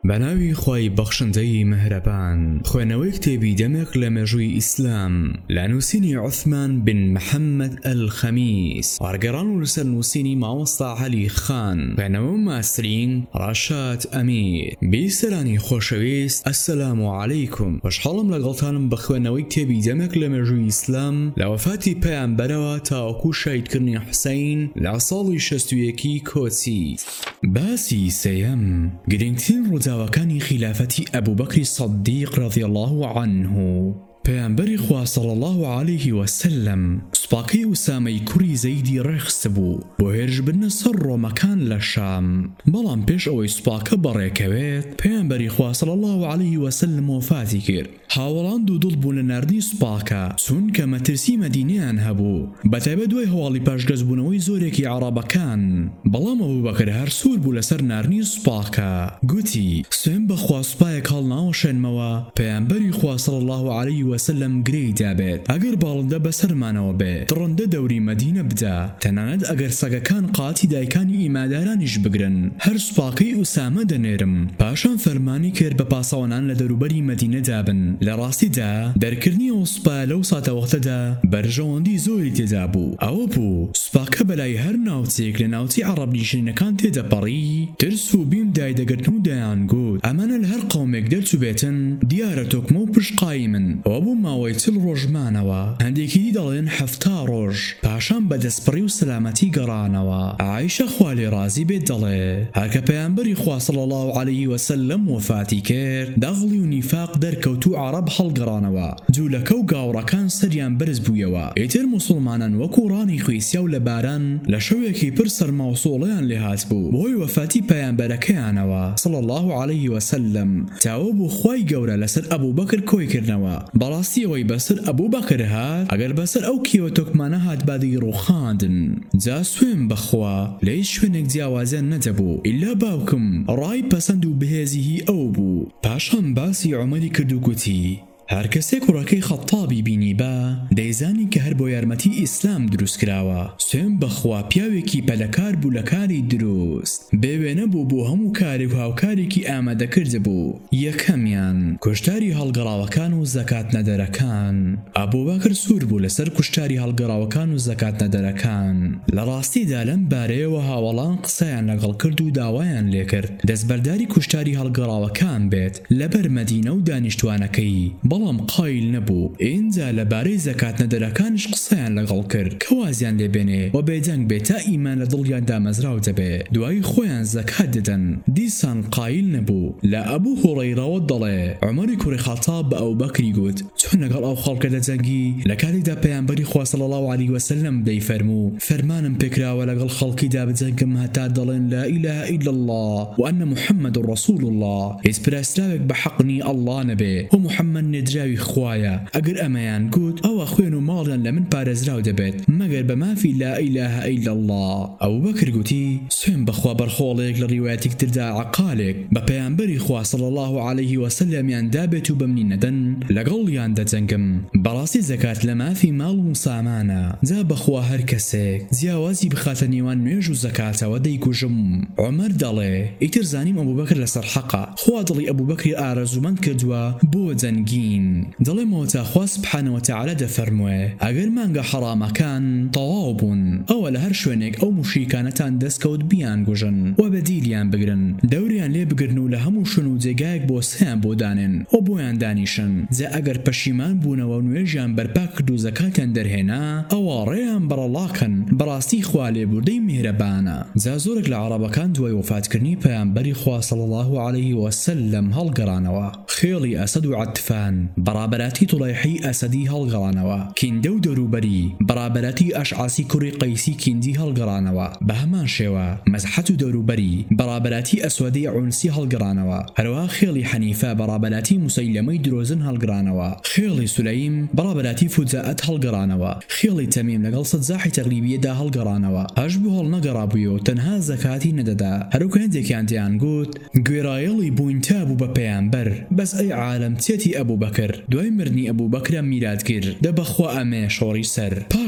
بەناوی خوای بەخشندەی مەهرەبان. خوێنەوەی کتێبی دەمێک لە مێژووی ئیسلام لە نووسینی عوثمان بن محەممەد ئەلخەمیس، وارگەڕان و لەسەر نووسینی مامۆستا عەلی خان، خوێنەوە ماسترین ڕاشاد ئەمیر. بیسەرانی خۆشەویست، ئەسسەلام عەلەیکم. خۆشحاڵم لەگەڵتانم بە خوێنەوەی کتێبی دەمێک لە مێژووی ئیسلام لە وەفاتی پەیامبەرەوە تاوەکو شەهیدکردنی حوسەین لە ساڵی 61 کۆچی. باسی سەیەم، گرنگترین ڕووداوەکانی خلافەتی ئەبوبەکری سەدیق رضی الله عنه. پەیامبەری خوا صلی الله علیه و سلم سوپاکەی ئوسامەی کوڕی زەیدی ڕێخست بوو بۆ هێرشبردنە سەر ڕۆمەکان لە شام، بەڵام پێش ئەوەی سوپاکە بەڕێکەوێت پەیامبەری خوا صلی الله علیه و سلم وفاتی کرد. هاوڵان دوودڵ بوون لە ناردنی سوپاکە، چونکە مەترسی مەدینەیان هەبوو، بەتایبەت دوای هەواڵی پاشگەزبوونەوەی زۆرێکی عەرەبەکان. بەڵام ئەبوبەکر هەر سوور بوو لەسەر ناردنی سوپاکە، گوتی سوێن بەخوا سوپایەک هەڵناوەشێنمەوە پەیامبەری خوا صلی الله علیه و سلم گرێی دابێت، ئەگەر باڵندە بەسەرمانەوە بێت دڕندە دەوری مەدینە بدە، تەنانەت ئەگەر سەگەکان قاتی دایکانی ئیمادارانیش بگرن هەر سوپاکەی ئوسامە دەنێرم. پاشان فەرمانی کرد بە پاسەوانان لە دەروبەری مەدینە دابن. لە ڕاستیدا دەرکردنی ئەو سوپایە لەو ساتە وەختەدا بەرژەوەندی زۆری تێدا بوو. ئەوە بوو سوپاکە بەلای هەر ناوچێک لە ناوچەی عەرەب نشینەکان تێدەپەڕی، ترس و بیم دایدەگرتن و دەیانگوت ئەمانە لە هەر قەومێک دەرچوو بێتن دیارە تۆکمە و پشقایی من. ئەوە بوو ماوەی 40 ڕۆژمانەوە، هەندێکی دەڵێن 70 ڕۆژ. پاشان بەدەستپڕی و سەلامەتی گەڕانەوە. عایشە خوا لێ ڕازی بێت دەڵێ هەرکە پەیامبەری خوا صلی الله علیه و سلم وفاتی کرد، دەغڵی و نیفاق دەرکەوت و عەرەب هەڵگەڕانەوە، جوولەکە و گاوڕەکان سەریان بەرز بوویەوە. ئیتر موسڵمانان وەکو ڕانی خویسیا و لە باران لە شەوێکی پر سەرماوسۆڵەیان لێ هات بوو بۆی وفاتی پەیامبەرەکەیانەوە صلی الله علیه و سلم. تاوە بوو خوای گەورە لەسەر ئەبوبەکر کۆی کردنەوە. بەڕاستی ئەوەی بەسەر ئەبوبەکر هات، ئەگەر بەسەر ئەو کێوە تۆکمانە هات بادی ڕووخاندن. جا سوێن بەخوا لە هیچ شوێنێک جیاوازیان نەدەبوو ئیلا باوکم ڕای پەسەند و بەهێزی ئەو بوو. پاشان باسی عومەری کرد و گوتی هەر کەسێک کوڕەکەی خەتابی بینی بە دەیزانی کە هەر بۆ یارمەتی ئیسلام دروست کراوە. سوێن بەخوا پیاوێکی پەلەکار بوو لە کاری دروست، بێوێنە بوو بۆ هەموو کارێک و هاوکارێکی ئامادەکرد بوو. یەکەمیان کوشتاری هەڵگەڕاوەکان و زەکات نەدەرەکان. ئەبوبەکر سوور بوو لەسەر کوشتاری هەڵگەڕاوەکان و زەکات نەدەرەکان. لە ڕاستیدا لەم بارەیەوە هاوڵان قسەیان لەگەڵ کرد و داوایان لێ کرد دەستبەرداری کوشتاری هەڵگەڕاوەکان بێت لەبەر مەدینە و دانیشتوانەکەی، بەڵام قایل نەبوو. ئینجا لەبارەی زەکات نەدەرەکانش قسەیان لەگەڵ کرد کە وازیان لێبێنێ و بێجەنگ بێت تا ئیمان لە دڵیان دامەزراو دەبێ، دوای خۆیان زەکات دەدەن. دیسان قایل نەبوو. لە ئەبوو هوڕەیرەوە دەڵێ عومەری کوڕی خەتاب بە ئەبوبەکری گوت چۆن لەگەڵ ئەو خەڵکە دەجەنگی لە کاتێکدا پەیامبەری خوا صلی الله علیه و سلم دەیفەرموو فەرمانم پێکراوە لەگەڵ خەڵکیدا بجەنگم هەتا دەڵێن لا إله إلا الله وأن محمد رسول الله، هیچ پراستراوێک بە حەق نی ئەڵڵا نەبێ و محەممەد نێدراوی خوایە. ئەگەر ئەمەیان گوت ئەوە خوێن و ماڵیان لە من پارێزراو دەبێت مەگەر بە مافی لا إله إلا الله. ئەبوبەکر گوتی سوێن بەخوا بەرخۆڵێک لە ڕیوایەتێک تردا عەقالێک بە پەیامبەری خوا صلی الله علیه و سلمیان دابێت و بەمنی نەدەن لەگەڵیان دەجەنگم. بەڕاستی زەکات لە مافی ماڵ و سامانە، جا بەخوا هەر کەسێک جیاوازی بخاتە نێوان نوێژ و زەکاتەوە دەیکوژم. عومەر دەڵێ ئیتر زانیم ئەبوبەکر لەسەر حەقە، خوا دڵی ئەبوبەکری ئارەزومەند کردووە بۆ جەنگین. دەڵێمەوە تا خوا سبحانه وتعالى دەفەرموێ ئەگەر مانگە حەرامەکان تەواو بوون ئەوە لە هەر شوێنێک ئەو موشریکانەتان دەستکەوت بیان گوژن و بەدیلیان بگرن، دەوریان لێ بگرن و لە هەموو شوێن و جێگایەک بۆ سەیان بۆ دانن و بۆیان دانیشن. جا ئەگەر پەشیمان بوونەوە و نوێژیان بەرپا کرد و زەکاتیان دەرهێنا ئەوە ڕێیان بەرەڵاکەن، بەڕاستی خوا لێبوردەی میهرەبانە. جا زۆرێک لە عەرەبەکان دوای وفاتکردنی پەیامبەری خوا صلی الله علیه و سلم هەڵگەڕانەوە. خێڵی ئەسەد و عەتفان بەڕابەراتی توڵەیحی ئەسەدی هەڵگەڕانەوە، کیندە و دەوروبەری بەڕابەراتی ئەشعاسی کوڕی قەیسی کیندی هەڵگەڕانەوە، بە هەمان شێوە مەزحەت و دەوروبەری بەڕابەراتی ئەسوەدی عونسی هەڵگەڕانەوە، هەروەها خێڵی حەنیفە بەڕابەراتی موسەیلەمەی درۆزن هەڵگەڕانەوە، خێڵی سولەیم بەڕابەراتی فوجاءەت هەڵگەڕانەوە، خێڵی تەمیم لەگەڵ سەجاحی تەغلیبیەدا هەڵگەڕانەوە، هەش بوو هەڵنەگەڕابوویەوە و تەنها زەکاتی نەدەدا. هەروکە هەندێکیان دەیان گوت گوێڕایەڵی بوونتا بوو بە پەیامبەر، بەس ئەی عالەم چێتی ئەبوبەکر دوای مردنی ئەبوبەکرە میراتگر دەبەخوا ئەمێ شۆڕی سەر. پاشان ئەبوبەکر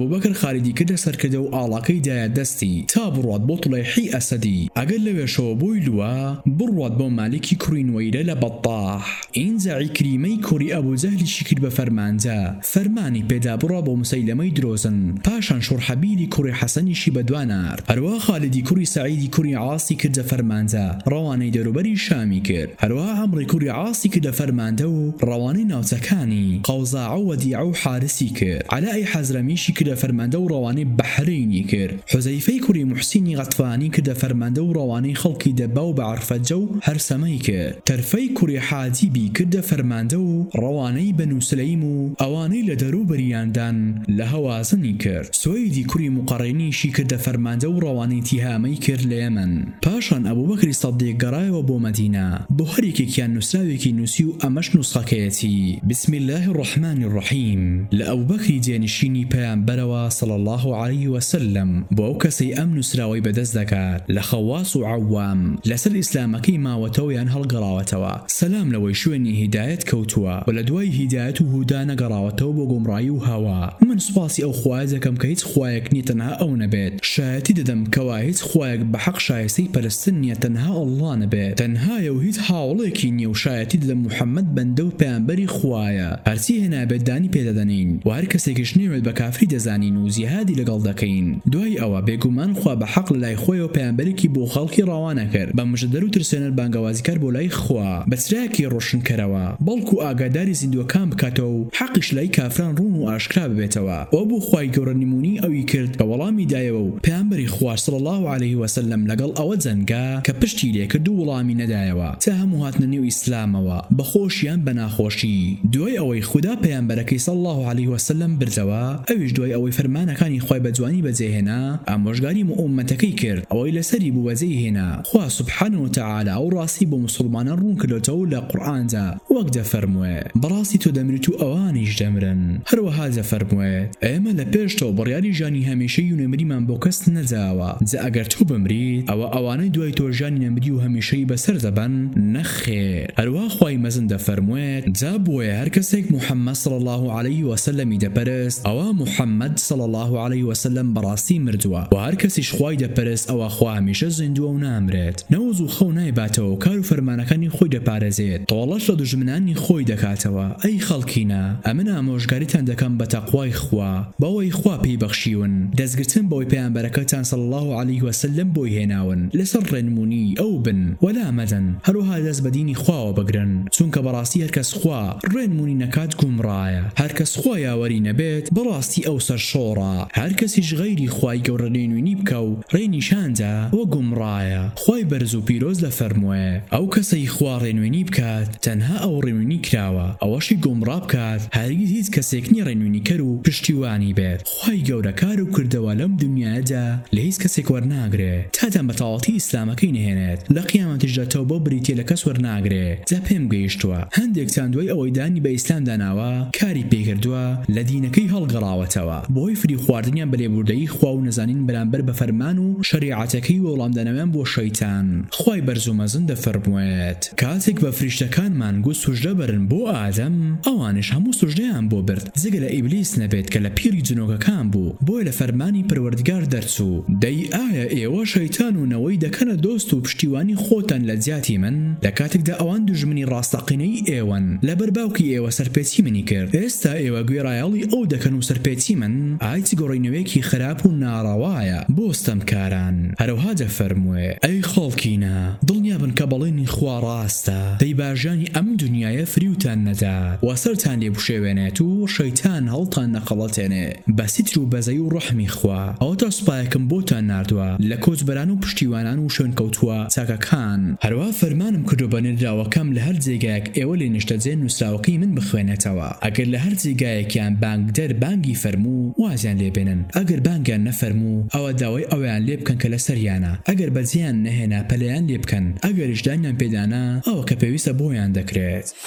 ئەبوبەکر خالیدی کردە سەرکردە و ئاڵاکەی دایە دەستی تا بڕوات بۆ توڵەیحی ئەسەدی ئەگەر لەوێشەوە بۆی لووە بڕوات بۆ مالکی کوڕی نوەیرە لە بەطاح ئینجا عیکریمەی کوڕی ئەبوجەهلیشی کرد بە فەرمانجە فەرمانی پێدا بڕوا بۆ مسەیلەمەی درۆزن پاشان شوڕحەبیلی کوڕی حەسەنیشی بەدوانار هەروە خالیدی کوڕی سەعیدی کوڕی عاسی کردە فەرمانجە ڕەوانەی دەروبەری شامی کرد هەروە عەمڕی کوڕی عاسی کردە فەرماندە و ڕەوانەی ناوچەکانی قەوزاع و وەدیعە و حارسی کرد عەلای حەزرەمیشی کردە فەرماندە و ڕەوانەی بەحرینی کرد حوزەیفەی کوڕی موحسینی غەطفانی کردە فەرماندە و ڕەوانەی خەڵکی دەبا و بە عەرفەجە و هەرسەمەی کرد تەرفەی کوڕی حاجیبی کردە فەرماندە و ڕەوانەی بەنو سلەیم و ئەوانەی لە دەروبەریاندان لە هەوازنی کرد سوەیدی کوڕی مقەڕێنیشی کردە فەرماندە و ڕەوانەی تیهامەی کرد لە یەمەن پاشان ئەبوبەکری سەدیق گەڕایەوە بۆ مەدینە بۆ هەرێکێکیان نووسراوێکی نووسی و ئەمەش نوسخەکەیەتی بسم الله الرحمن الرحیم لە ئەبوبەکری جێنشینی پەیامبەرەوە صلی الله عليه وسلم بۆ ئەو کەسەی ئەم نووسراوەی بەدەست دەکات لە خەواس و عەوام لەسەر ئیسلامەکەی ماوەتەوە یان هەڵگەڕاوەتەوە سەلام لەوەی شوێنی هیدایەت کەوتووە و لە دوای هیدایەت و هودا نەگەڕاوەتەوە بۆ گۆمڕایی و هاوا من سوپاسی ئەو خوایە دەکەم کە هیچ خوایەک نییە تەنها ئەو نەبێت شایەتی دەدەم کەوا هیچ خوایەک بە حەق شایستەی پەرستن نییە تەنها ئەڵڵا نەبێت تەنهایە و هیچ هاوڵێکی نییە و شایەتی دەدەم موحەممەد بەندە و پەیامبەری خوایە هەرچی هێنابێت دانی پێدەدەنین و هەر کەسێکیش نێوێت بە کافری دەزانین و جیهادی لەگەڵ دەکەین دوای ئەوە بێگومان خوا بە حەق لەلای خۆی و پەیامبەرێکی بۆ خەڵکی ڕاوانە کرد بە مژدەر و ترسێنەر بانگەوازیکار بۆ لای خوا بە چرایەکی ڕۆشنکەرەوە بەڵکو ئاگاداری زیندوەکان بکاتەوە و حەقیش لای کافران ڕوون و ئاشکرا ببێتەوە ئەو بۆ خوای گەورە نمونی ئەوی کرد بە وەڵامی دایەوە و پەیامبەری خوا صلی الله عليه وسلم لەگەڵ ئەوە جەنگا کە پشتی لێ کرد و وەڵامی نەدایەوە تا هەموو هاتنە نێو ئیسلامەوە بە خۆشیان بە ناخۆشی دوای ئەوەی خوددا پەیامبەرەکەی صلی الله عليه وسلم بردەوە ئەویش دوای ئەوەی فەرمانەکانی خوای بە جوانی بەجێهێنا ئامۆژگاری ئومەتەکەی کرد ئەوەی لەسەری بوو بەجێهێنا خوا سبحانه وتعالى ئەو ڕاستی بۆ مسلمانان ڕوون کردوتەوە لە قورئاندا وەک دەفەرموێ بەڕاستی تۆ دەمریت و ئەوانیش دەمرن هەروەها دەفەرموێت ئێمە لە پێشتەوە بڕیاری ژانی هەمیشەی و نەمریمان بۆ کەس نەداوە جا ئەگەر تۆ بمریت ئەوە ئەوانەی دوای تۆ ژانی نەمری و هەمیشەی بەسەر دەبەن نەخێر هەروە خوای مەزن دەفەرموێت جا بۆیە هەر کەسێک موحەممەد صلی الله عليه وسلمی دەپەرست ئەوە موحەممەد صلی الله عليه وسلم بەڕاستی مردووە و هەر کەسیش خوای دەپەرست ئەوە خوا هەمیشە زیندووە و نامرێت نەوز و خەو نایباتەوە و کار و فەرمانەکانی خۆی دەپارێزێت تۆڵەش لە دوژمنانی خۆی دەکاتەوە ئەی خەڵکینە ئەمن ئامۆژگاریتان دەکەم بە تەقوای خوا بەوەی خوا پێی بەخشیون دەستگرتن بەوەی پەیامبەرەکەتان صلی الله عليه وسلم بۆی هێناون لەسەر ڕێنمونی ئەو بن وەلا مەدەن هەروەها دەست بە دینی خواوە بگرن چونکە بەڕاستی هەر کەس خوا ڕێنمونی نەکات گومڕایە هەر کەس خوا یاوەری نەبێت بەڕاستی ئەو سەرشۆڕە هەر کەسیش غەیری خوای گەورە ڕێنمونی بکە و ڕێنیشاندا وە گومڕایە خوای بەرز و پیرۆز دەفەرموێ ئەو کەسەی خوا ڕێنوێنی بکات تەنها ئەو ڕێنوێنی کراوە ئەوەشی گومڕا بکات هەرگیز هیچ کەسێک نییە ڕێنوێنی کەر و پشتیوانی بێت خوای گەورە کار و کردەوە لەم دنیادا لە هیچ کەسێک وەرناگرێت تاتان بە تەواوەتی ئیسلامەکەی نهێنێت لە قیامەتیشدا تەوبە بریتێ لە کەس وەرناگرێت جا پێم گەیشتووە هەندێکتان دوای ئەوەی دانی بە ئیسلام داناوە کاری پێکردووە لە دینەکەی هەڵگەڕاوەتەوە بۆی فری خواردنیان بە لێبوردەیی خوا و نەزانین بەرامبەر بە فەرمان و شەریعەتەکەی وەڵامدانەوەیان بۆ شەیتان خوای بەرز و مەزن دەفەرموێت کاتێک بە فریشتەکانمان گوت سوژدە بەرن بۆ ئادەم ئەوانش هەموو سوژدەیان بۆ برد جگە لە ئیبلیس نەبێت کە لە پیری جنۆکەکان بوو بۆیە لە فەرمانی پەروەردگار دەرچوو دەی ئایا ئێوە شەیتان و نەوەی دەکەنە دۆست و پشتیوانی خۆتان لە جیاتی من لە کاتێکدا ئەوان دوژمنی ڕاستەقینەی ئێوەن لەبەر باوکی ئێوە سەرپێچی منی کرد ئێستا ئێوە گوێڕایەڵی ئەو دەکەن و سەرپێچی من ئایتی گۆڕینەوەیەکی خراپ و ناڕەوایە بۆستەمکاران هەروەها دەفەرموێ ئەی خەڵکینە دڵنیابن کە بەڵێنی خوا ڕاستە دەی باژانی ئەم دنیایە فریوتان نەدا و سەرتان لێ بشێوێنێت و شەیتان هەڵتان نەقەڵەتێنێ بە سیتر و بەزەی و ڕەحمی خوا ئەوە تا سوپایەکم بۆتان ناردووە لە کۆچبەران و پشتیوانان و شوێن کەوتووە چاکەکان هەروە فەرمانم کردو بە نێردراوەکەم لە هەر جێگایەک ئێوە لێ نیشتەجێ نووسراوەکەی من بخوێنێتەوە ئەگەر لە هەر جێگایەکیان بانگدەر بانگی فەرموو وازیان لێبێنن ئەگەر بانگیان نەفەرموو ئەوە داوای ئەویان لێ بکەن کە لە سەریانە ئەگەر بەجێیان نەهێنا پەلەیان لێ بکەن ئەگەریش دانیان پێدانا ئەوە کە پێویستە بۆیان دەکرێت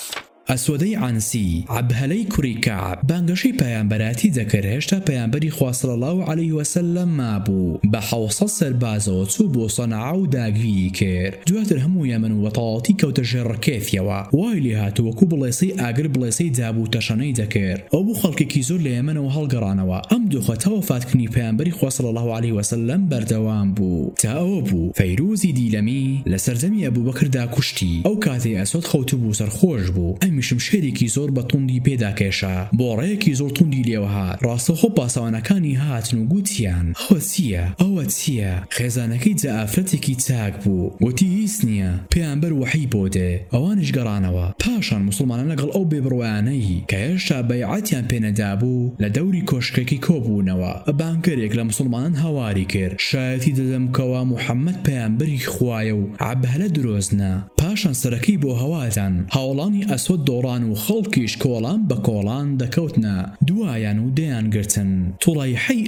ئەسوەدەی عەنسی عەبهەلەی کوڕی کەعب بانگەشەی پەیامبەراتی دەکرد. هێشتا پەیامبەری خوا صلی الله عەلەیه وسەلەم مابوو. بە 700 سەربازەوە چوو بۆ سەنعا و داگیری کرد. دواتر هەموو یەمەن و بەتەواوەتی کەوتە ژێڕکێفیەوە. وای لێ هاتووە وەکوو بڵێسەی ئاگر بڵێسەی دابوو تەشەنەی دەکرد. ئەو بوو خەڵکێکی زۆر لە یەمەنەوە هەڵگەڕانەوە. ئەم دۆخە تا وەفاتکردنی پەیامبەری خوا صلی الله عەلەیه وسەلەم بەردەوام بوو. تا ئەوە بوو فەیروزی دیلەمی لە سەردەمی ئەبوبەکردا کوشتی. ئەو کاتێ ئەسوەد خەوتو بوو سەرخۆش بوو. ئەمیشم شێرێکی زۆر بە توندی پێدا کێشا. بۆ ڕێیەکی زۆر توندی لێوە هات. ڕاستەوخۆ پاسەوانەکانی هاتن و گوتیان ئەوە چییە؟ ئەوە چییە؟ خێزانەکەی جا ئافرەتێکی چاک بوو. وتی هیچ نییە. پێیامبەر وەحی بۆ دێ. ئەوانش گەڕانەوە. پاشان موسڵمانان لەگەڵ ئەو بێبڕوایانەی کە هێشتا بەیعەتیان پێنەدابوو لە دەوری کۆشکێکی کۆبوونەوە. بانکەرێک لە موسڵمانان هەواری کرد. شایەتی دەدەمکەوە محەممەد پەیامبەری خوایە و عەبهەلە درۆزنە. پاشان سەرەکەی بۆ هەوادان. هاوڵانی ئەسوەد دۆڕان و خەڵکیش کۆڵان بە کۆڵان دەکەوتنە. دوایان و دەیان گرتن. توڵایحەی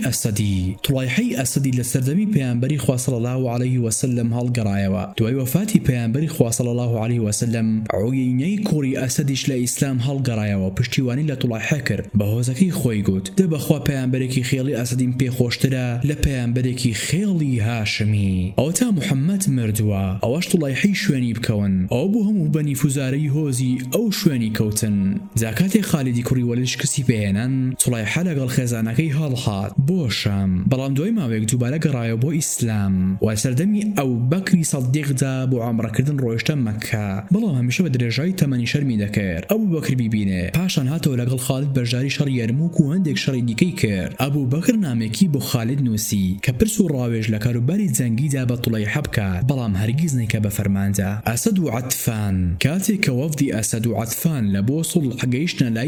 ئەسەدی لە سەردەمی پەیامبەری خوا صلی الله عەلەیه وسەلەم هەڵگەڕایەوە. دوای وەفاتی پەیامبەری خوا صلی الله عەلەیه وسەلەم عوینەی کوڕی ئەسەدیش لە ئیسلام هەڵگەڕایەوە. پشتیوانی لە توڵایحە کرد. بە هۆزەکەی خۆی گوت دەبەخوا پەیامبەرێکی خێڵی ئەسەدیم پێخۆشترە لە پەیامبەرێکی خێڵی هاشمی. ئەوە تا محەممەد مردووە ئەوەش توڵایحەی شوێنی بکەون. ئەو بوو هەموو بەنی فوزارەی هۆزی ئەو شوێنی کەوتن. جاکاتێ خالیدی کوڕی وەلید شکستی پێهێنان توڵایحە لەگەڵ خێزانەکەی هەڵهات بۆ شام. بەڵام دوای ماوەیەک دووبارە گەڕایەوە بۆ ئیسلام و سەردەمی ئەوبەکری سەدیقدا بۆ عومرەکردن ڕۆیشتە مەککە. بەڵام هەمیشە بە درێژایی تەمەنی شەرمی دەکرد. ئەبوبەکر بیبینێ. پاشان هاتەوە لەگەڵ خالید بەشداری شەڕی یەرمووک و هەندێک شەڕی دیکەی کرد. ئەبوبەکر نامێکی بۆ خالید نووسی کە پرس و ڕاوێژ لە کاروباری جەنگیدا بە توڵایحە بکات. بەڵام هەرگیز نەیکە بە فەرماندا. ئەسەد و عەتفان کاتێک کە وەفدی ئەسەد و عەتفان لە بۆ سوڵح گەیشتنە لای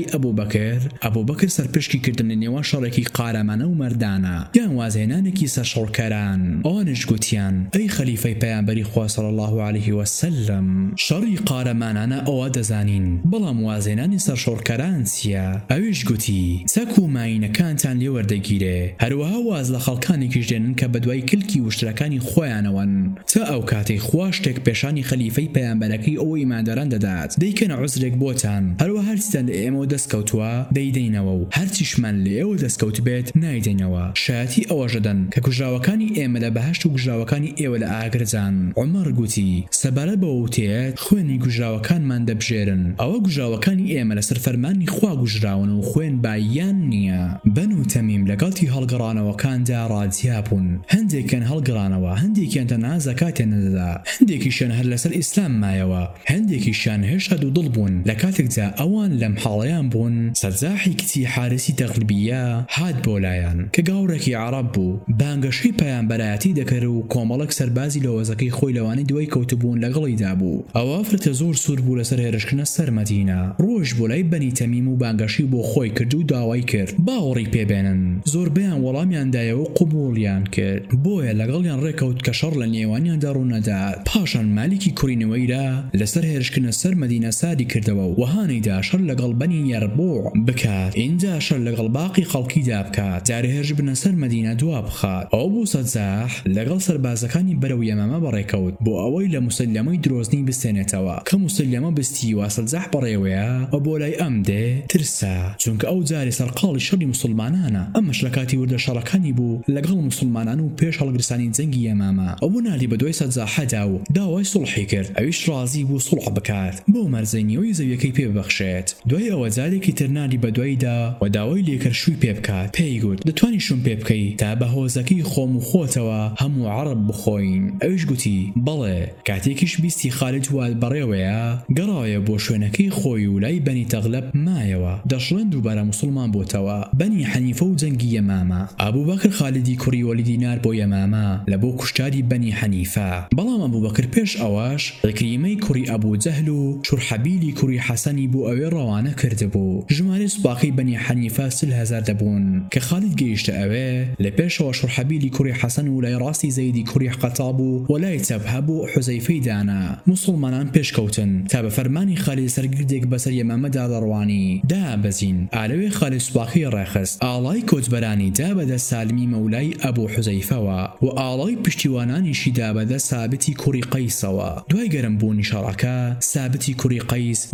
ئەبوبەکر سەرپشکی کردن لە نێوان شەڕێکی قارەمانە و مەردانە یان وازهێنانێکی سەرشەڕکەران. ئەوانش گوتیان ئەی خەلیفەی پەیامبەری خوا صلی الله عەلەیه وسەلەم شەڕی قارەمانانە ئەوە دەزانین بەڵام وازهێنانی سەرشەڕکەران چییە؟ ئەویش گوتی چەک و ماینەکانتان لێ وەردەگیرێ. هەروەها واز لە خەڵکانێکیش دێنن کە بەدوای کلکی وشترەکانی خۆیانەوەن تا ئەو کاتەی خوا شتێک پێشانی خەلیفەی پەیامبەرەکەی ئەو ئیمانداران دەدات دەیکەنە عوزرێک بۆتان. هەروە هەرچیتان لە ئێمەوە دەستکەوتووە دەیدەینەوە و هەرچیشمان لە ئێوە دەستکەوت بێت نایدەینەوە. شایەتی ئەوەژەدەن کە کوژراوەکانی ئێمە لە بەهەشت و کوژراوەکانی ئێوە لە ئاگرجان. عومەر گوتی سەبارەت بە وتێت خوێنی کوژراوەکانمان دەبژێرن. ئەوە کوژراوەکانی ئێمە لەسەر فەرمانی خوا کوژراون و خوێن بایان نییە. بەنو تەمیم لەگەڵی هەڵگەڕانەوەکاندا ڕادیا بوون. هەندێکیان هەڵگەڕانەوە هەندێکیان تەنها زەکاتیان نەدەدا. هەندێکیشیان هەر لەسەر ئیسلام مایەوە. هەندێکیشیان هێشتا دوودڵ بوون. لە کاتێکدا ئەوان لەم حاڵەیان بوون سەرجاحی کچی حارسی تەغلیبیە هات بۆ لایەن کە گاوڕێکی عەرەب بوو. بانگەشەی پەیامبەرایەتی دەکرد و کۆمەڵێک سەربازی لە وەزەکەی خۆی لەوانەی دوای کەوتبوون لەگەڵیدا بوو. ئەوە فرتە زۆر سوور بوو لەسەر هێرشکردنە سەر مەدینە. ڕۆژ بۆ لای بەنی تەمیم و بانگەشی بۆ خۆی کرد و داوای کرد باوەڕی پێبێنن. زۆربەیان وەڵامیان دایەوە و قبوڵیان کرد. بۆیە لەگەڵیان ڕێکەوت کە شەڕ لە نێوانیاندا ڕوونەدات. پاشان مالیکی کوڕی نوەیرە لەسەر هێرشکردنە سەر مەدینە ساری کردەوە و وەهانەیدا شەڕ لەگەڵ بەنی یەربوع بکات. اینجا شەڕ لەگەڵ باقی خەڵکیدا بکات. جارێ هێرش بنە سەر مەدینە دوا بخات. ئەو بوو سەجاح لەگەڵ سەربازەکانی بەرەو یەمەمە بەڕێکەوت بۆ ئەوەی لە موسەلەمەی درۆزنی بستێنێتەوە کە موسەلەمە بستی و سەجاح بەڕێوەیە و بۆ لای ئەم دێ ترسا چونکە ئەو جارێ سەرقاڵی شەڕی موسڵمانانە. ئەمەش لە کاتی وردە شەڕەکانی بوو لەگەڵ موسڵمانان و پێش هەڵگرسانی جەنگی یەمامە. ئەو بوو نالی بەدوای سەجاحەدا و داوای سوڵحی کرد. ئەویش ڕازی بوو سوڵح بکات بۆ مەرزەینیەوەی زەویەکەی پێ ببەخشێت. دوای ئەوە جارێکی تر نالی بەدوایدا و داوای لێکەرشووی پێ بکات. پێی گوت دەتوانی شوم پێ بکەی تا بە هۆزەکەی خۆم و خۆتەوە هەموو عەرەب بخۆین. ئەویش گوتی بەڵێ. کاتێکیش بیستی خالید وال بەڕێوەیە گەڕایە بۆ شوێنەکەی خۆی و لای بەنی تەغلەب مایەوە. دەشڵێن دووبارە موسڵمان بۆتەوە. بەنی حەنیفە و جەنگی یەمامە. ئەبوبەکر خالیدی کوڕی وەلیدی نار بۆ یەمامە لە بۆ کوشتاری بەنی حەنیفە. بەڵام ئەبوبەکر پێش ئەوەش عیکریمەی کوڕی ئەبوو جەهل و شورحەبیلی کوڕی حەسەنی بۆ ئەوێ ڕەوانە کردبوو. ژمارەی سوپاقەی بەنی حەنیفە 30,000 دەبوون کە خالید گەیشتە ئەوێ. لە پێشەوە شورحەبیلی کوڕی حەسەن و لای ڕاستی زەیدی کوڕی قەتاب و وەلای چەپ هەبوو حوزەیفەی دانا. موسڵمانان پێشکەوتن تا بە فەرمانی خالید سەرگردێک بەسەر یەمەمەدا دەڕوانی. دابەزین. ئالەوێ خالید سوپاقی ڕێخست. ئاڵای کۆچبەرانی دابەدە سالمی مەولای ئەبوو حوزەیفەوە و ئاڵای پشتیوانانیشی دابەدە سابتی کوڕی قەیسەوە. دوای گەرمبوونی شەڕەکە سابتی کوڕی قەیس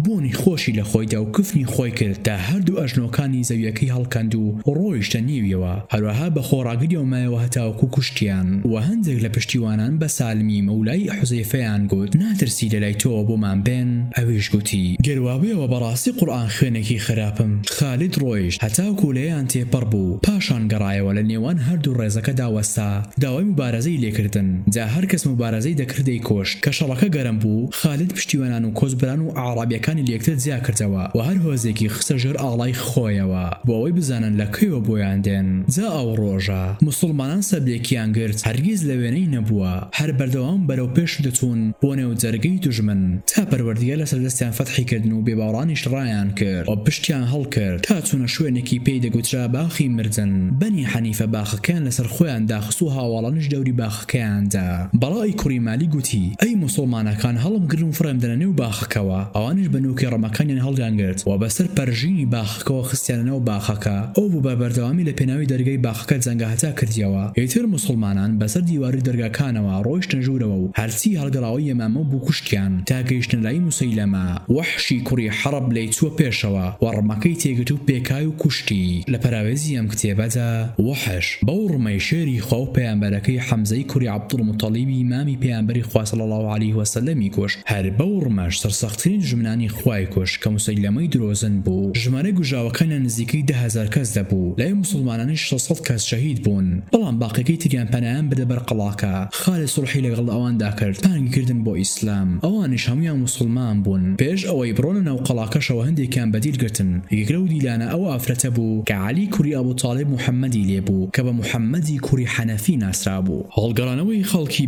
بۆنی خۆشی لە خۆیدا و کفنی خۆی کرد تا هەردوو ئەژنۆکانی زەویەکەی هەڵکەند و ڕۆیشتە نێویەوە هەروەها بە خۆڕاگری و مایەوە هەتاوەکو کوشتیان و هەندێک لە پشتیوانان بە سالمی مەولای حوزەیفەیان گوت ناترسی لەلای تۆ بۆمان بێن ئەویش گوتی گەروابێەوە بەڕاستی قورئان خوێنێکی خراپم خالید ڕۆیشت هەتاوەکو لێیان تێپەڕ بوو پاشان گەڕایەوە لە نێوان هەردوو ڕێزەکەدا وەستا داوای مبارەزەی لێکردن جا هەر کەس مبارەزەی دەکردەی کۆشت کە شەڕەکە گەرم بوو خالید پشتیوانان و کۆزبران و عەرابیەکانی لێکتر جیا کردەوە و هەر هۆزێکی خستە ژێر ئاڵای خۆیەوە بۆ ئەوەی بزانن لە کەیەوە بۆیان دێن جا ئەو ڕۆژە موسڵمانان سەبلێکیان گرت هەرگیز لە وێنەی نەبووە هەر بەردەوام بەرەو پێش دەچوون بۆ نێو جەرگەی دوژمن تا پەروەردگار لەسەر دەستیان فەتحی کردن و بێباوەڕانیش ڕایان کرد و پشتیان هەڵکرد تا چوونە شوێنێکی پێی دەگوترا باخی مردن بەنی حەنیفە باخەکەیان لەسەر خۆیان داخست و هاوڵانش دەوری باخەکەیاندا بەڵای کوڕی مالی گوتی ئەی موسڵمانەکان هەڵم گرن و فڕێم دەنە نێو باخەکەوە ئەوانش بە نووکی ڕەمەکانیان هەڵیان گرت و بەسەر پەرژینی باخەکەوە خستیانەوە باخەکە ئەو بوو بە بەردەوامی لە پێناوی دەرگای باخەکە جەنگە هەتا کردیەوە ئیتر موسڵمانان بەسەر دیواری دەرگاکانەوە ڕۆیشتن ژوورەوە و هەرچی هەڵگەڕاوی یەمامە بوو کوشتیان تا گەیشتن لای موسەیلەمە وەحشی کوڕی حەڕەب لێی چووە پێشەوە و ڕەمەکەی تێگرت و پێکای و کوشتی لە پەراوێزی ئەم کتێبەدا وەحش بەو ڕمەی شێری خوا و پەیامبەرەکەی حەمزەی کوڕی عەبدولموتەڵیبی مامی پەیامبەری خوا صلی الله علیه و سلمی کوشت هەر بەو ڕمەش سەرسەختترین ژمنانی خوای کوشت کە موسەیلەمەی درۆزن بوو ژمارەی گوژاوەکانیان نزیکەی 10,000 کەس دەبوو لای موسڵمانانیش 600 کەس شەهید بوون بەڵام باقیەکەی تریان پەنایان بدە بەر قەڵاکە خالد سوڵحی لەگەڵ ئەواندا کرد پانگیکردن بۆ ئیسلام ئەوانیش هەمویان موسڵمان بوون پێش ئەوەی بڕۆنە ناو قەڵاکەشەوە هەندێکیان بەدیل گرتن یەکرە و دیلانە ئەو ئافرەتە بوو کە عەلی کوڕی ئەبوو تاڵیب موحەممەدی لێبوو کە بە موحەممەدی کوڕی حەنەفی ناسرا بوو هەڵگەڕانەوەی خەڵکی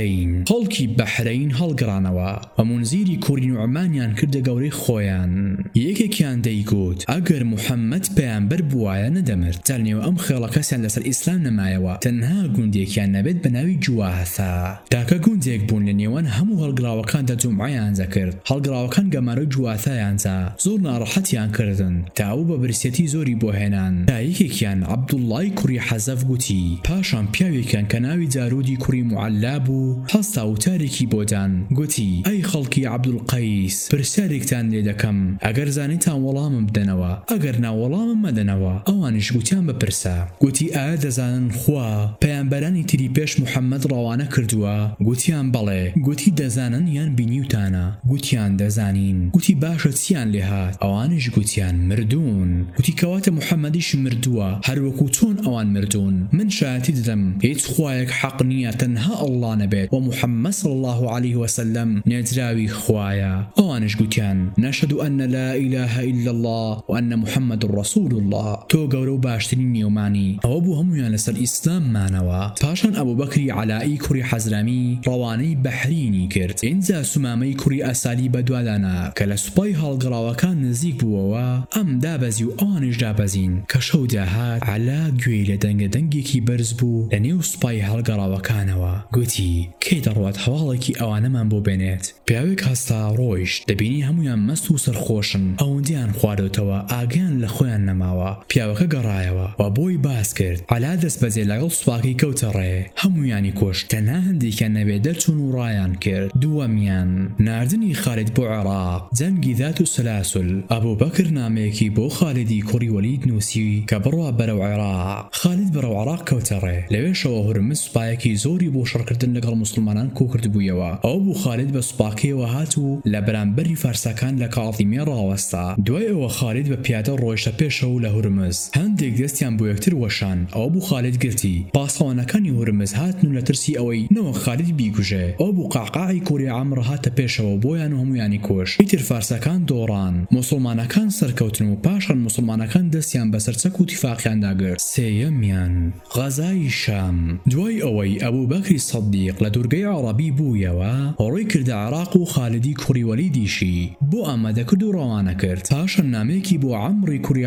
بەحرەین هەڵگەڕانەوە و مونزیری کوڕی نوعمانیان کردە گەورەی خۆیان یەکێکیان دەیگوت ئەگەر موحەممەد پەیامبەر بووایە نەدەمرد جارنێوە ئەم خێڵە کەسیان لەسەر ئیسلام نەمایەوە تەنها گوندێکیان نەبێت بە ناوی جوواهەسا تاکە گوندێک بوون لە نێوان هەموو هەڵگراوەکاندا جومعەیانجە کرد هەڵگراوەکان گەمارەی جوواثایانجا زۆر ناڕەحەتیان کردن تاو بە برسێتی زۆری بۆ هێنان تا یەکێکیان عەبدوڵڵای کوڕی حەزەف گوتی پاشان پیاوێکیان کە ناوی جارودی کوڕی معەلا بوو هەستا وتارێکی بۆدان گوتی ئەی خەڵکی عەبدولقەیس پرسیارێکتان لێ دەکەم ئەگەر زانیتان وەڵامم بدەنەوە ئەگەر ناوەڵامم مەدەنەوە ئەوانیش گوتیان بپرسە گوتی ئایا دەزانن خوا پەیامبەرانی تری پێش موحەممەد ڕەوانە کردووە گوتیان بەڵێ گوتی دەزانن یان بینیوتانە گوتیان دەزانین گوتی باشە چیان لێ هات ئەوانیش گوتیان مردوون گوتی کەواتە موحەممەدیش مردووە هەروەکو چۆن ئەوان مردوون من شایەتی دەدەم هیچ خوایەک حەق نییە تەنها ئەڵڵا نەبێت و موحەممەد صلی الله عليه وسلم نێدراوی خوایە ئەوانش گوتیان نەشهد ئەن لا إله إلا الله وأن محمد رسول الله تۆ گەورە و باشترین نێومانی ئەوە بوو هەمویان لەسەر ئیسلام مانەوە پاشان ئەبوو بەکری عەلائی کوڕی حەزرامی ڕەوانەی بەحرینی کرد اینجا سومامەی کوڕی ئەسالی بەدوادانا کە لە سوپای هەڵگەڕاوەکان نزیک بووەوە ئەم دابەزی و ئەوانیش دابەزین کە شەو داهات عەلا گوێی لە دەنگەدەنگێکی بەرز بوو لە نێو سوپای هەڵگەڕاوەکانەوە گوتی کەی دەڕوات هەواڵێکی ئەوانەمان بۆ بێنێت پیاوێک هەستا ڕۆیشت دەبینی هەمویان مەست و سەرخۆشن ئەوەندیان خواردەوەتەوە ئاگیان لە خۆیان نەماوە پیاوەکە گەڕایەوە و بۆی باس کرد عەلا دەست بەجێ لەگەڵ سوپاکەی کەوتە ڕێ هەمویانی کوشت تەنها هەندێکیان نەبێت دەرچوون و ڕایان کرد دووەمیان ناردنی خالید بۆ عێراق جەنگی ذات و سەلاسل ئەبوو بەکر نامەیەکی بۆ خالدی کوڕی وەلید نووسی کە بڕوا بەرەو عێراق خالید بەرەو عێراق کەوتە ڕێ لەوێشەوە هورمز سوپایەکی زۆری بۆ شەڕکردن لەگەڵ موسڵمانان کۆکرد بوویەوە ئەو بوو خالید بە سوپاکەیەوە هات و لە بەرامبەری فارسەکان لە کاڵیمێ ڕاوەستا دوای ئەوە خالید بە پیادە ڕۆیشتە پێشەوە لە هورمز هەندێک دەستیان بۆ یەکتر وەشان ئەوە بوو خالید گرتی پاسەوانەکانی هورمز هاتن و لە ترسی ئەوەی نەوە خالید بیکوژێ ئەو بوو قەعقاعی کوڕی عەمڕ هاتە پێشەوە بۆیان و هەمویانی کۆش ئیتر فارسەکان دۆڕان موسڵمانەکان سەرکەوتن و پاشان موسڵمانەکان دەستیان بەسەر چەک و تیفاقیاندا گرت سێیەمیان غەزای شام دوای ئەوەی ئەبوو بەکری سەدیق لە دوورگەی عەرەبی بوویەوە ڕۆی کردە عێراق و خالدی کوڕی وەلیدیشی بۆ ئامادەکرد و ڕەوانە کرد پاشان نامەیەکی بۆ عەمڕی کوڕی عاص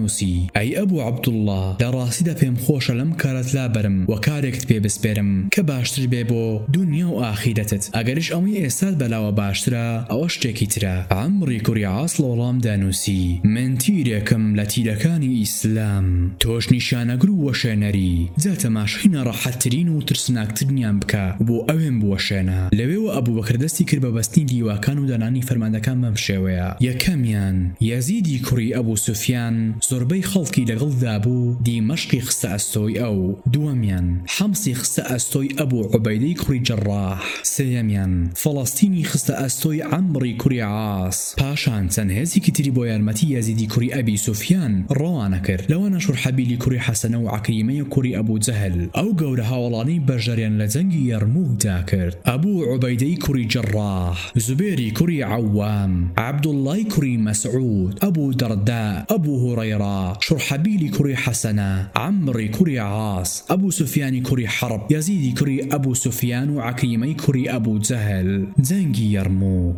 نووسی ئەی ئەبوو عەبدوڵڵا لە ڕاستیدا پێم خۆشە لەم کارەت لا بەرم و کارێکت پێ بسپێرم کە باشتر بێ بۆ دنیا و ئاخیرەتت ئەگەریش ئەوەی ئێستات بەلاوە باشترە ئەوە شتێکی ترە عەمڕی کوڕی عاس لە وەڵامدا نووسی من تیرێکم لە تیرەکانی ئیسلام تۆش نیشانەگر و وەشێنەری جا تەماشای ناڕەحەتترین و ترسناکترینیان بکە بۆ ئەوێم بوەشێنە لەوێوە ئەبوبەکر دەستی کرد بە بەستنی دیواکان و دانانی فەرماندەکان بەم شێوەیە یەکەمیان یەزیدی کوڕی ئەبوو سوفیان زۆربەی خەڵکی لەگەڵدا بوو دیمەشقی خستە ئەستۆی ئەو دووەمیان حەمسی خستە ئەستۆی ئەبوو عوبەیدەی کوڕی جەڕاح سێیەمیان فەڵەستینی خستە ئەستۆی عەمڕی کوڕی عاس پاشان چەند هێزێکی تری بۆ یارمەتی یەزیدی کوڕی ئەبی سوفیان ڕەوانە کرد لەوانە شورحەبیلی کوڕی حەسەنە و عەکریمەی کوڕی ئەبوو جەهل ئەو گەورە هاوڵانی بەژەریان لە جەنگی یەرموکدا کرد ئەبوو عوبەیدەی کوڕی جەڕاح زوبێری کوڕی عەوام عەبدوڵڵای کوڕی مەسعود ئەبوو دەڕدا ئەبوو هوڕەیڕا شورحەبیلی کوڕی حەسەنە عەمڕی کوڕی عاس ئەبوو سوفیانی کوڕی حەرب یەزیدی کوڕی ئەبوو سوفیان و عەکریمەی کوڕی ئەبوو جەهل جەنگی یەرموک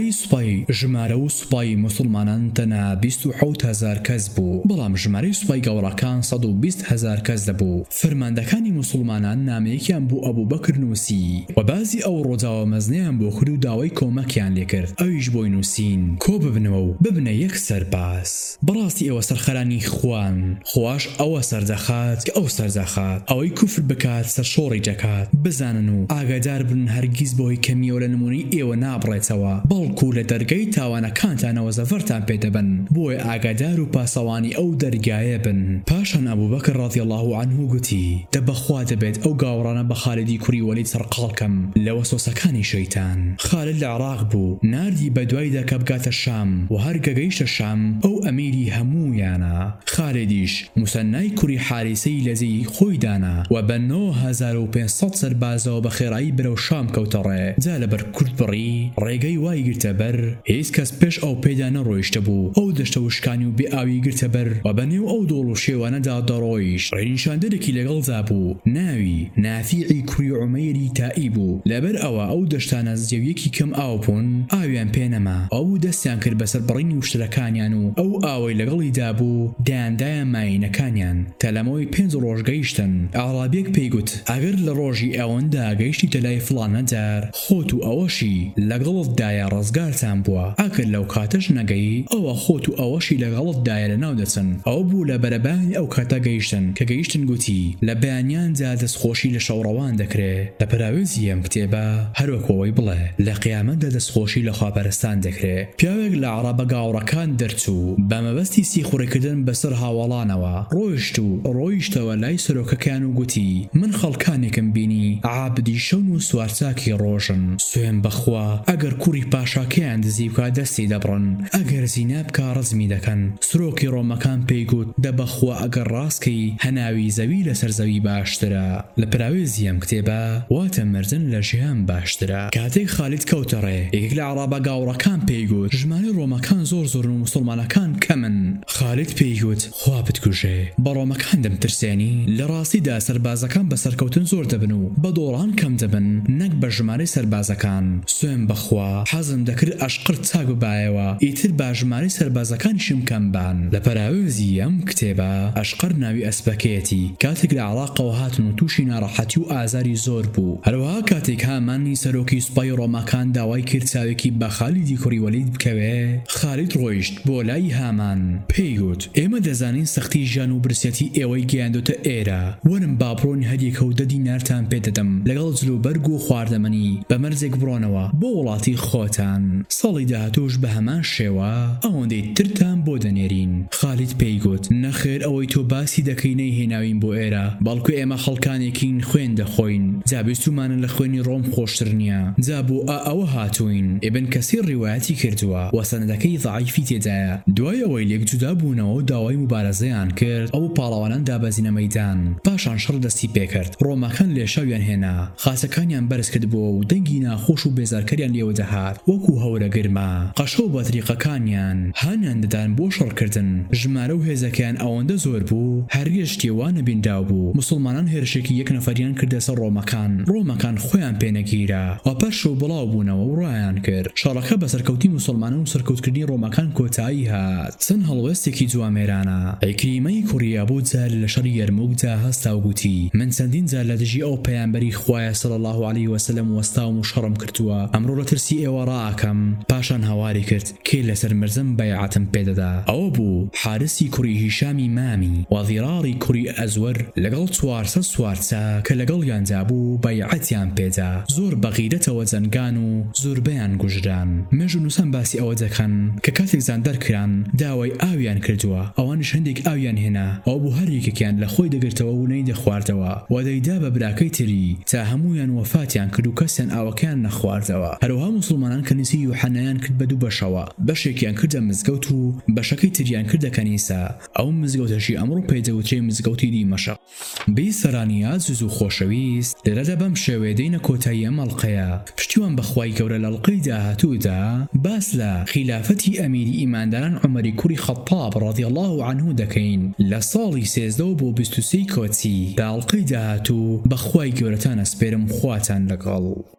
ژمارە و سوپای موسڵمانان تەنها 27,000 کەس بوو بەڵام ژمارەی سوپای گەوڕەکان 120,000 کەس دەبوو فەرماندەکانی موسڵمانان نامەیەکیان بۆ ئەبوبەکر نووسی و بازی ئەو ڕۆژاوە مەزنەیان بۆ کرد و داوای کۆمەکیان لێ کرد ئەویش بۆی نووسین کۆ ببنەوە و ببنە یەک سەرباز بەڕاستی ئێوە سەرخەرانی خوان خواش ئەوە سەردەخات کە ئەو سەردەخات ئەوەی کوفر بکات سەرشۆڕی دەکات بزانن و ئاگادار بن هەرگیز بۆی کەمیەوە لە نمونەی ئێوە نابڕێتەوە بەڵکو لە دەرگەی تاوانەکانتانەوە زەفەرتان پێدەبن بۆیە ئاگادار و پاسەوانی ئەو دەرگایە بن پاشان ئەبوبەکر ڕەضی الله عنه گوتی دەبەخوا دەبێت ئەو گاوڕانە بە خالدی کوڕی وەلید سەرقاڵکەم لە وەسوسەکانی شەیتان خالد لە عێراق بوو ناردی بە دوایدا کە بگاتە شام و هەر گەگەیشتە شام ئەو ئەمیری هەموویانە خالدیش موسەنای کوڕی حارسەی لەزەی خۆی دانا و بە 9500 سەربازەوە بە خێرایی برەو شام کەوتەڕێ جا لەبەر کورد بڕی ڕێگەی وای گرتە بەر هیچ کەس پێش ئەو پێدا نەڕۆیشتە بوو ئەو دەشتە وشکانی و بێ ئاوی گرتە بەر و بەنێو ئەو دۆڵ و شێوانەدا دەڕۆیش ڕێنیشاندەرێکی لەگەڵدا بوو ناوی نافیعی کوڕی عومەیری تائی بوو لەبەر ئەوە ئەو دەشتانە زەویەکی کەم ئاو بوون ئاویان پێنەما ئەو دەستیان کرد بەسەر بڕینی وشترەکانیان و ئەو ئاوەی لەگەڵیدا بوو دایاندایە ماینەکانیان تەلەمەوەی 5 ڕۆژ گەیشتن ئاڵابێک پێیگوت ئەگەر لە ڕۆژی ئەوەندا گەیشتی تەلای فڵانەجار خۆت و ئەوەشی لەگەڵتدایە ڕزگارتان بووە ئەگەر لەو کاتەش نەگەی ئەوە خۆت و ئەوەشی لەگەڵتدایە لەناو دەچن ئەو بوو لە بەرەبانی ئەو کاتە گەیشتن کە گەیشتن گوتی لە بەیانیاندا دەستخۆشی لە شەوڕەوان دەکرێت لە پراوێزی ئەم کتێبە هەروەکەوەی بڵێ لە قیامەتدا دەستخۆشی لە خواپەرستان دەکرێت پیاوێک لە عەرەبە گاوڕەکان دەرچوو بە مەبەستی سیخوڕێکردن بەسەر هاوڵانەوە ڕۆیشتەوە لای سەرۆکەکان و گوتی من خەڵکانێکم بینی عابدی شەون و سوارچاکی ڕۆژن سوێن بەخوا ئەگەر کوڕی پاشاکەیان دزی بکات دەستی دەبڕن ئەگەر زینا بکا ڕزمی دەکەن سرۆکی ڕۆمەکان پێیگوت دەبەخوا ئەگەر ڕاستکەی هەناوی زەوی لەسەر زەوی باشترە لە پراوێزی ئەم کتێبە واتە مردن لە ژیان باشترە کاتێک خالید کەوتەڕێ یەکێک لە عەرەبە گاوڕەکان پێیگوت ژمارەی ڕۆمەکان زۆر و موسڵمانەکان کەمن خالید پێیگوت خوا بتکوژێ بە ڕۆمەکان دەمترسێنی لە ڕاستیدا سەربازەکان بە سەرکەوتن زۆر دەبن و بە دۆڕان کەم دەبن نەک بە ژمارەی سەربازەکان سوێن بەخوا حەزم دەکرد ئەشقرت چاک ببایەوە ئیتر با ژمارەی سەربازەکانیشم کەم بان لە پەراوێزی ئەم کتێبە ئەشقەر ناوی ئەسپەکەیەتی کاتێک لە عێراقەوە هاتن و تووشی ناڕەحەتی و ئازاری زۆر بوو هەروەها کاتێک هامانی سەرۆکی سوپای ڕۆمەکان داوای کرد چاوێکی بە خالیدی کوڕی وەلید بکەوێ خالید ڕۆیشت بۆ لای هامان پێیگوت ئێمە دەزانین سەختی ژیان و برسەتی ئێوەی گەیاندوتە ئێرە وەرن با بڕۆن هەریەکە و 10 دینارتان پێدەدەم لەگەڵ جلوبەرگ و خواردەمەنی بە مەرجێک بڕۆنەوە بۆ وڵاتی خۆتان ساڵی داهاتوش بە هەمان شێوە ئەوەندەی ترتان بۆ دەنێرین خالید پێیگوت نەخێر ئەوەی تۆ باسی دەکەی نەیهێناوین بۆ ئێرە بەڵکو ئێمە خەڵکانێکین خوێن دەخۆین جا بیستمانە لە خوێنی ڕۆم خۆشتر نییە جا بۆ ئەوە هاتوین ئێبن کەسی ڕیوایەتی کردووە و سەنەدەکەی ضعیفی تێدایە دوای ئەوەی لێک جودا بوونەوە و داوای مبارەزەیان کرد ئەو پاڵەوانان دابەزینە مەیدان پاشان شەڕ دەستی پێکرد ڕۆمەکان لێشاویان هێنا خاسەکانیان بەرز کرد بووە و دەنگی ناخۆش و بێزارکەریان لێوە دەهات وەکو هەورە گرما قەشە و بەتریقەکانیان هانیان دەدان بۆ شەڕکردن ژمارە و هێزەکەیان ئەوەندە زۆر بوو هەرگیز شتێوانە بینراو بوو موسڵمانان هێرشێکی یەک نەفەریان کردە سەر ڕۆمەکان خۆیان پێنەگیرا و پەرش و بڵاو بوونەوە و ڕایان کرد شەڕەکە بە سەرکەوتی موسڵمانان و سەرکەوتکردنی ڕۆمەکان کۆتایی هات چەند هەڵوێستێکی جوامێرانە. عیکریمەی کوڕی ئەبوو جەهل لە شەڕی یەرموکدا هەستا و گوتی من چەندین جار لە دژی ئەو پەیامبەری خوایە صلی الله علیه وسلم وەستاوم و شەڕم کردووە، ئەمڕۆ لە ترسی ئێوە ڕائەکەم. پاشان هەواری کرد کێ لەسەر مرزم بەیعەتم پێدەدا. ئەوە بوو حارسی کوڕی هیشامی مامی و ضیراری کوڕی ئەزوەر لەگەڵ 400 سوارچە کە لەگەڵیاندا بوو بەیعەتیان پێدا. زۆر بەغیرەتەوە جەنگان و زۆربەیان کوژران. مێژ و نووسان باسی ئەوە دەکەن کە کاتێک زاندەرکران داوای ئاویان کردووە، ئەوانش هەندێک ئاویان هێنا، ئەو بوو هەر یەکێکیان لە خۆی دەگرتەوە و نەی دەخواردەوە و دەیدا بە براکەی تری تا هەمویان وەفاتیان کرد و کەسیان ئاوەکەیان نەخواردەوە. هەروەها موسڵمانان کەنیسەی یوحەنایان کرد بە دوو بەشەوە، بەشێکیان کردە مزگەوت و بەشەکەی تریان کردە کەنیسە. ئەو مزگەوتەشی ئەمڕۆ پێدەوترێ مزگەوتی دیمەشق. بیسەرانی عەزیز و خۆشەویست، لێرەدا بەم شێوەیە دێینە کۆتایی ئەم ئەڵقەیە. پشتیوان بەخوای گەورە لە ئەڵقەی داهاتوودا باس لە خلافەتی ئەمیری ئیمانداران عومەری کوڕی خەتاب ڕەضی الله عنه دەکەین لە ساڵی 13 بۆ 23 کۆچی. لە ئەڵقەی داهاتوو بەخوای گەورەتان ئەسپێرم خواتان لەگەڵ.